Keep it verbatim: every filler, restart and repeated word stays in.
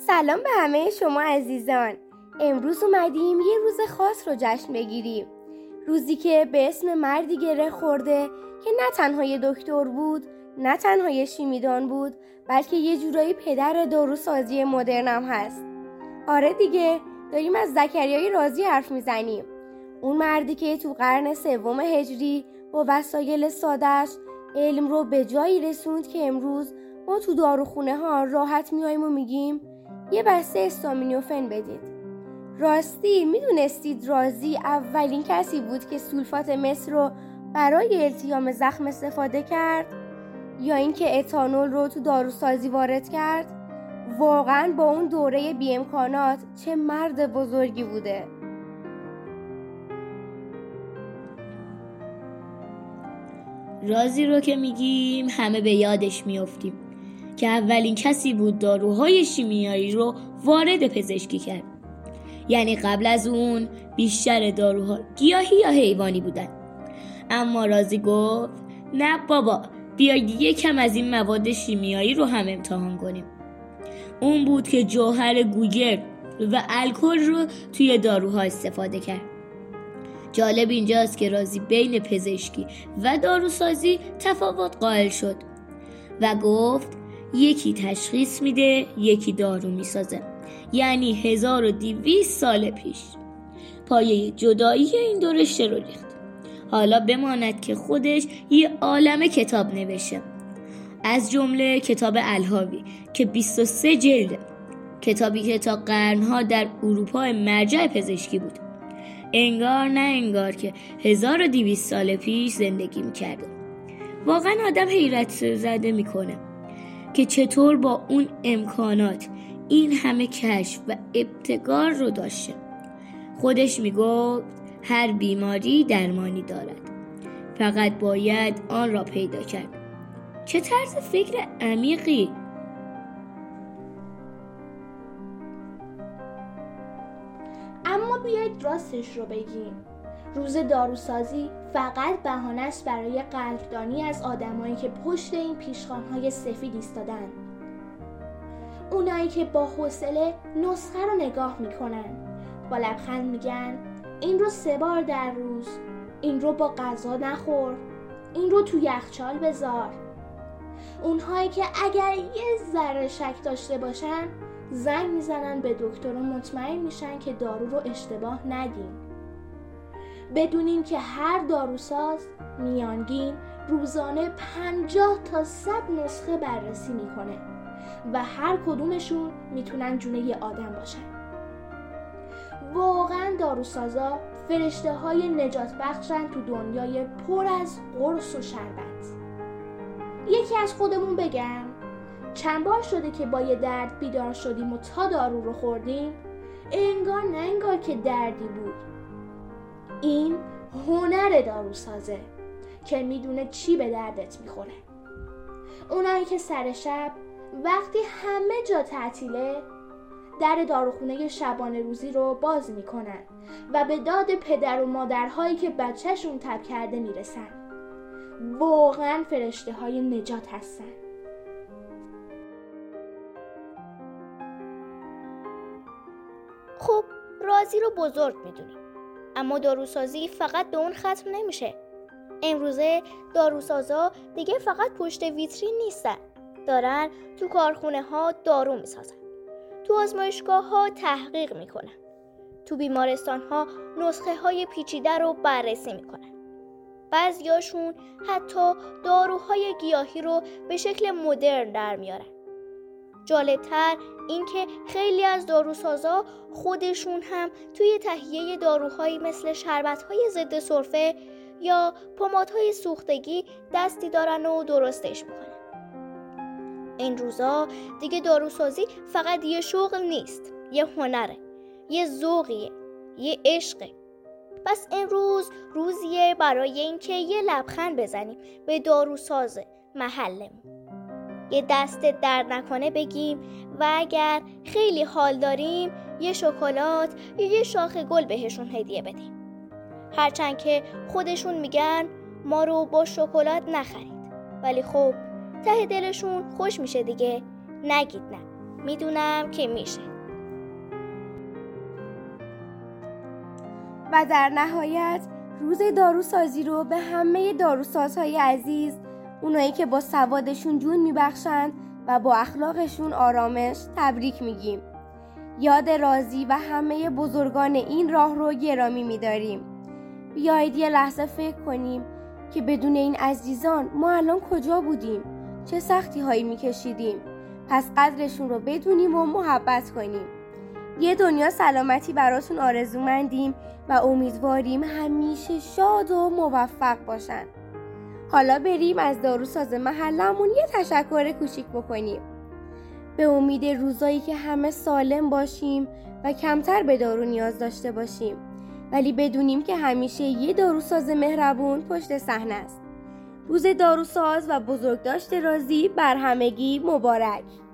سلام به همه شما عزیزان. امروز اومدیم یه روز خاص رو جشن بگیریم. روزی که به اسم مردی گره خورده که نه تنها یه دکتر بود، نه تنها یه شیمیدان بود، بلکه یه جورایی پدر داروسازی مدرن هم هست. آره دیگه، داریم از زکریای رازی حرف میزنیم. اون مردی که تو قرن سوم هجری با وسایل ساده‌اش علم رو به جایی رسوند که امروز ما تو داروخونه ها راحت میایم و میگیم یه بسته استامینوفن بدید. راستی میدونستید رازی اولین کسی بود که سولفات مس رو برای التیام زخم استفاده کرد؟ یا اینکه اتانول رو تو داروسازی وارد کرد؟ واقعا با اون دوره بی امکانات چه مرد بزرگی بوده. رازی رو که میگیم همه به یادش میافتیم که اولین کسی بود داروهای شیمیایی رو وارد پزشکی کرد. یعنی قبل از اون بیشتر داروها گیاهی یا حیوانی بودن. اما رازی گفت نه بابا، بیاید یکم از این مواد شیمیایی رو هم امتحان کنیم. اون بود که جوهر گوگرد و الکل رو توی داروها استفاده کرد. جالب اینجاست که رازی بین پزشکی و داروسازی تفاوت قائل شد و گفت یکی تشخیص میده، یکی دارو میسازه. یعنی هزار و دویست سال پیش پایه جدایی این دو رشته رو ریخت. حالا بماند که خودش یه عالمه کتاب نوشته، از جمله کتاب الهاوی که بیست و سه جلده، کتابی که تا قرنها در اروپا مرجع پزشکی بود. انگار نه انگار که هزار و دویست سال پیش زندگی میکرده. واقعا آدم حیرت زده میکنه که چطور با اون امکانات این همه کشف و ابتکار رو داشته. خودش میگفت هر بیماری درمانی دارد، فقط باید آن را پیدا کرد. چه طرز فکر عمیقی! اما بیایید راستش رو بگیم، روز داروسازی فقط بهانه است برای قدردانی از آدمایی که پشت این پیشخوان‌های سفید ایستادن. اونایی که با حوصله نسخه رو نگاه میکنن، با لبخند میگن این رو سه بار در روز، این رو با غذا نخور، این رو تو یخچال بذار. اونهایی که اگر یه ذره شک داشته باشن زنگ میزنن به دکتر و مطمئن میشن که دارو رو اشتباه ندیم. بدونین که هر داروساز میانگین روزانه پنجاه تا صد نسخه بررسی میکنه و هر کدومشون میتونن جون یه آدم باشن. واقعا داروسازا فرشته های نجات بخشن تو دنیای پر از قرص و شربت. یکی از خودمون بگم، چند بار شده که با یه درد بیدار شدیم و تا دارو رو خوردیم انگار نه انگار که دردی بود. این هنر داروسازه که میدونه چی به دردت میخوره. اونایی که سر شب وقتی همه جا تعطیله در داروخونه شبانه روزی رو باز میکنن و به داد پدر و مادرهایی که بچهشون تب کرده میرسن. واقعا فرشته های نجات هستن. خب رازی رو بزرگ میدونیم، اما داروسازی فقط به اون ختم نمیشه. امروزه داروسازا دیگه فقط پشت ویترین نیستن، دارن تو کارخونه ها دارو میسازن، تو آزمایشگاه ها تحقیق میکنن، تو بیمارستان ها نسخه های پیچیده رو بررسی میکنن. بعضیاشون حتی داروهای گیاهی رو به شکل مدرن در میارن. جالبتر این که خیلی از داروسازا خودشون هم توی تهیه داروهایی مثل شربت‌های ضد سرفه یا پمادهای سوختگی دستی دارن و درستش میکنن. این روزا دیگه داروسازی فقط یه شغل نیست، یه هنره، یه ذوقیه، یه عشقه. پس امروز روزیه برای اینکه یه لبخند بزنیم به داروساز محلمون، یه دست درد نکنه بگیم و اگر خیلی حال داریم یه شکلات یا یه شاخ گل بهشون هدیه بدیم. هرچند که خودشون میگن ما رو با شکلات نخرید، ولی خب ته دلشون خوش میشه دیگه. نگید نه. میدونم که میشه. و در نهایت روز داروسازی رو به همه داروسازهای عزیز، اونایی که با سوادشون جون میبخشن و با اخلاقشون آرامش، تبریک میگیم. یاد رازی و همه بزرگان این راه رو گرامی میداریم. بیایید یه لحظه فکر کنیم که بدون این عزیزان ما الان کجا بودیم؟ چه سختی هایی میکشیدیم؟ پس قدرشون رو بدونیم و محبت کنیم. یه دنیا سلامتی براتون آرزومندیم و امیدواریم همیشه شاد و موفق باشن. حالا بریم از داروساز محلمون یه تشکر کوچیک بکنیم. به امید روزایی که همه سالم باشیم و کمتر به دارو نیاز داشته باشیم، ولی بدونیم که همیشه یه داروساز مهربون پشت صحنه است. روز داروساز و بزرگداشت رازی بر همگی مبارک.